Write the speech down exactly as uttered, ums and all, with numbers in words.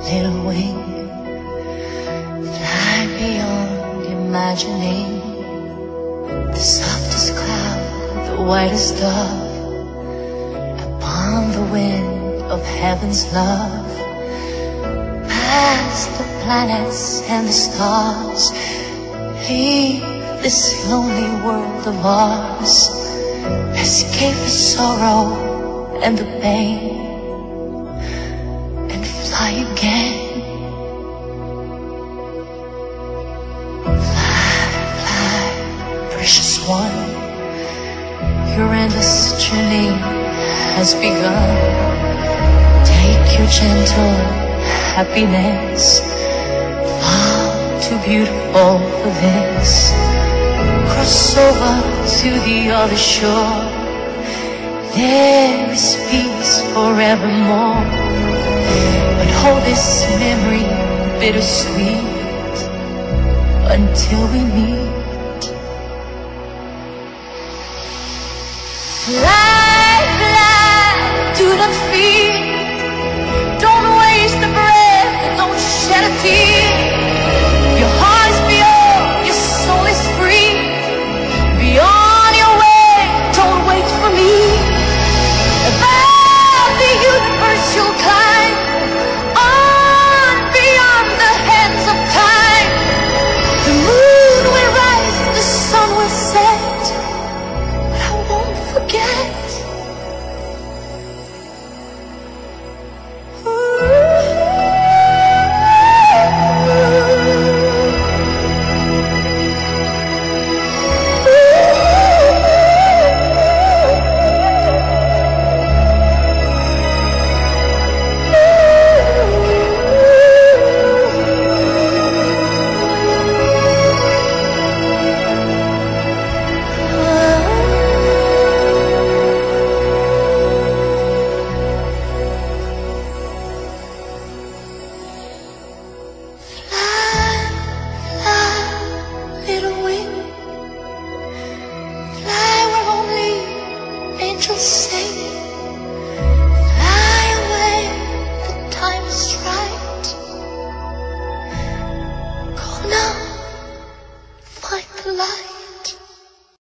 little wing, fly beyond imagining. The softest cloud, the whitest dove, upon the wind of heaven's love. Past the planets and the stars, leave this lonely world of ours. Escape the sorrow and the pain, and fly again. Fly, fly, precious one, your endless journey has begun. Take your gentle happiness, far too beautiful for this. Cross over to the other shore, there is peace forevermore. But hold this memory bittersweet until we meet. Fly, fly, do not fear. Don't waste the breath, don't shed a tear. Your heart is pure, your soul is free. Be on your way, don't wait for me. Above the universe you'll climb, on beyond the hands of time. The moon will rise, the sun will set, but I won't forget. Little wing, fly where only angels sing.